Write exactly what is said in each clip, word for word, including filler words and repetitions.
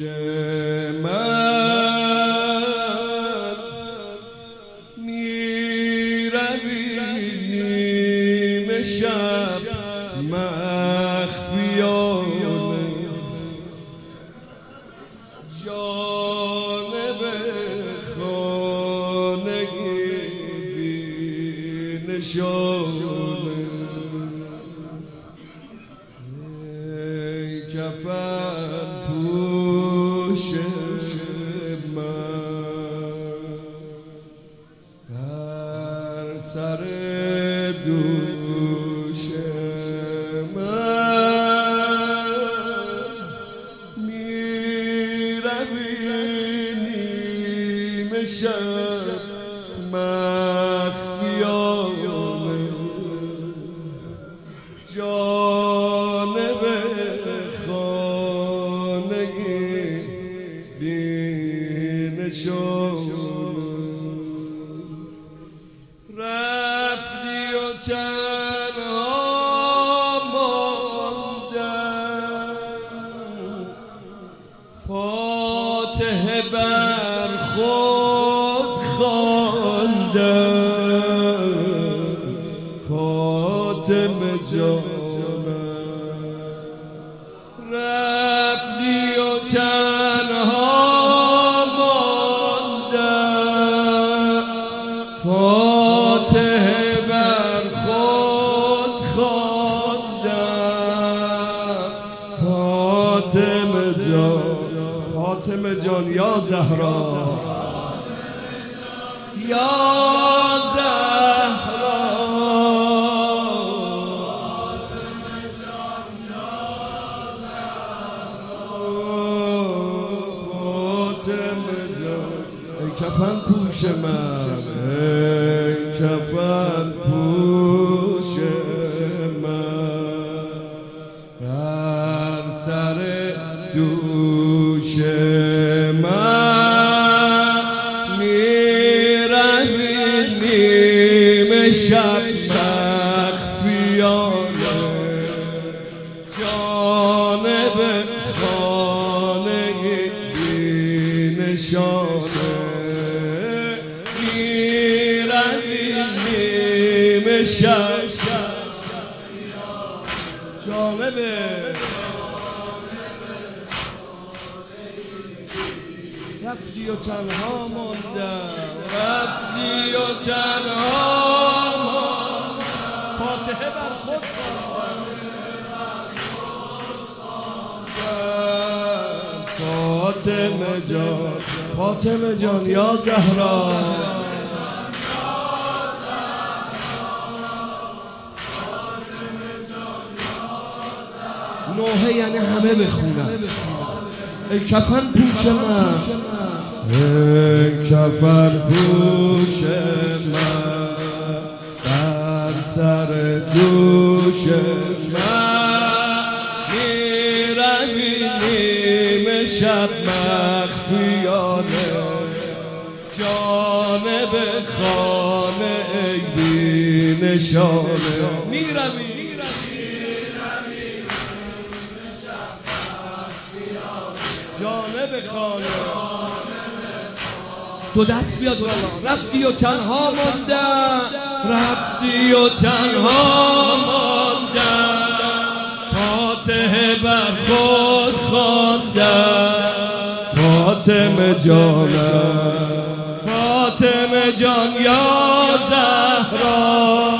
من میروی نیمه شب مخفیانه جانب خانگی بی نشانه ای کفن پوش من بر سر دوش من میروی نیمه شب مخفیانه جانب خانگی بی نشانه رفتی و تنها ماندم فاتحه بر خود خواندم فاطمه جانم رفتی و تنها ماندم فاتحه بر خود خواندم فاطمه جان فاطمه جان یا زهرا یا زهرا ای کفن پوش من ای کفن پوش من بر سر دوش من میروی نیمه شب مخفیانه جانب خانه بی نشانه میروی نیمه شب جانب رفتی و تنها ماندم رفتی و تنها ماندم فاتحه بر خود خواندم فاطمه جان فاطمه جان یا زهرا نوحه یعنی همه بخونم ای کفن پوش من ای کفن پوش من بر سر دوش من میروی نیمه شب مخفیانه جانب خانه ای بی نشانه میروی جانب خانه دو دست بیاد بالا رفتی و تنها ماندم رفتی و تنها ماندم فاتحه بر خود خواندم فاطمه جانم فاطمه جان یا زهرا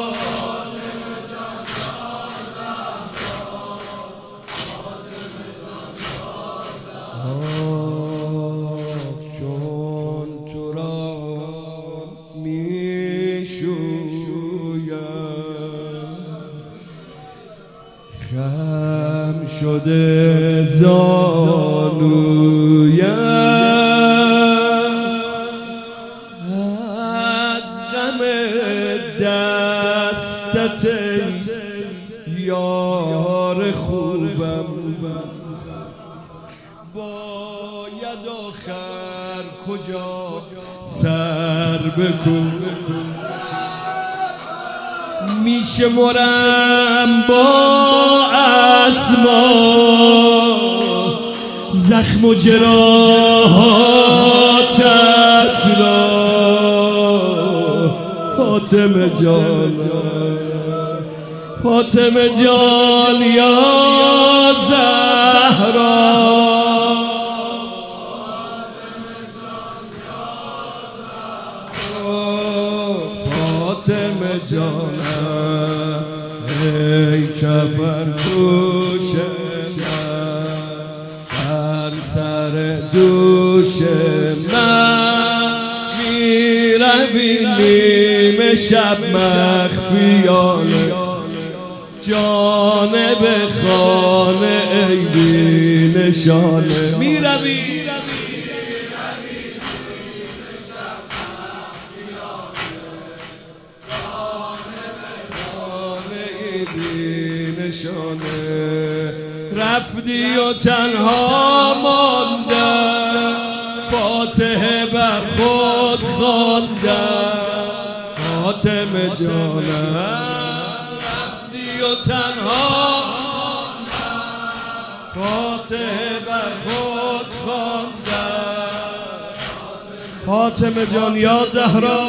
خم شده زانویم از غم دستت یار خوبم باید آخر کجا سر بکن میشمرم با اسما زخم و جراحاتت را فاطمه جان، فاطمه جان یا زهرا، فاطمه جانم ای کفن پوش من، سر دوش من میروی نیمه شب مخفیانه، جانب خانه ای بی نشانه، میروی نشانه، رفتی و تنها ماندم، فاتحه بر خود خواندم، فاطمه جانم رفتی و تنها ماندم، فاتحه بر خود خواندم، فاطمه جان یا زهرا،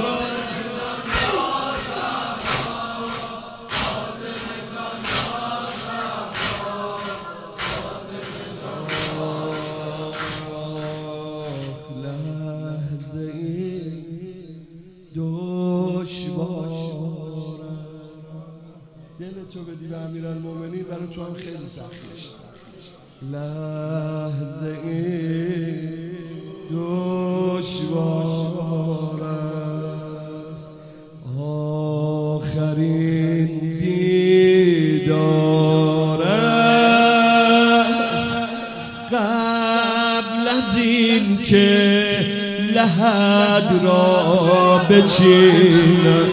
دل تو بدی به امیرالمومنین برای تو هم خیلی سخت میشه. لحظه این دشوار است، آخرین دیدار است، قبل از این که لحد را بچینم،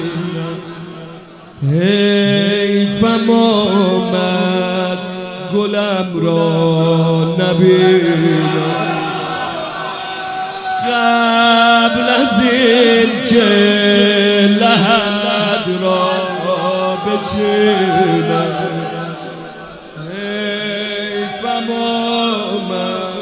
حیفم آمد گلم را نبینم، قبل از این که لحد را بچینم، حیفم آمد.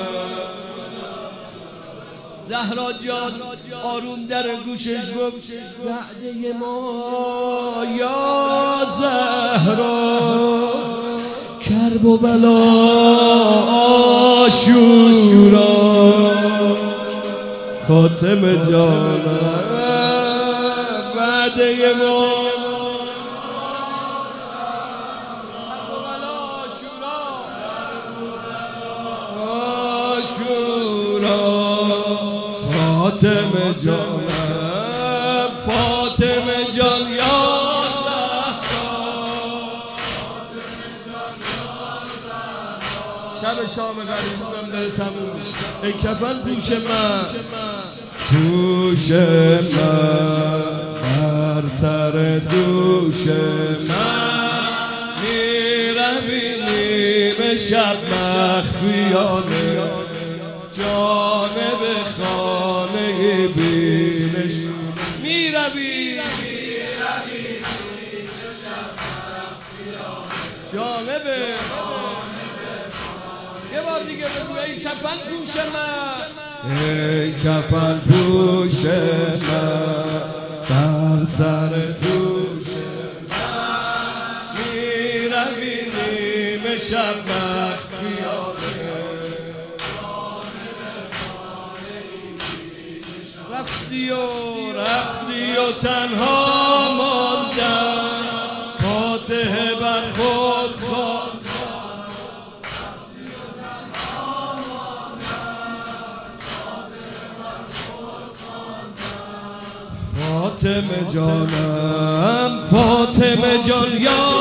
زهرا جان آروم در گوشش گفت وعده ما یا زهرا، کرب و بلا آشورا، فاطمه جان وعده ما فاطمه جانم، فاطمه جان یا زهرا، شب شام غریبونم داره تموم میشه، ای کفن پوش من، پوش من بر سر دوش من، میروی نیمه شب مخفیانه، جانب خانه بینش، میروی جانب، یه بار دیگه بگو ای کفن پوش من، ای کفن پوش من بر سر دوش من، میروی نیمه شب مخفیانه، رفتی و رفتی و تنها ماندم، فاتحه بر خود خواندم، فاطمه جانم، فاطمه جان یا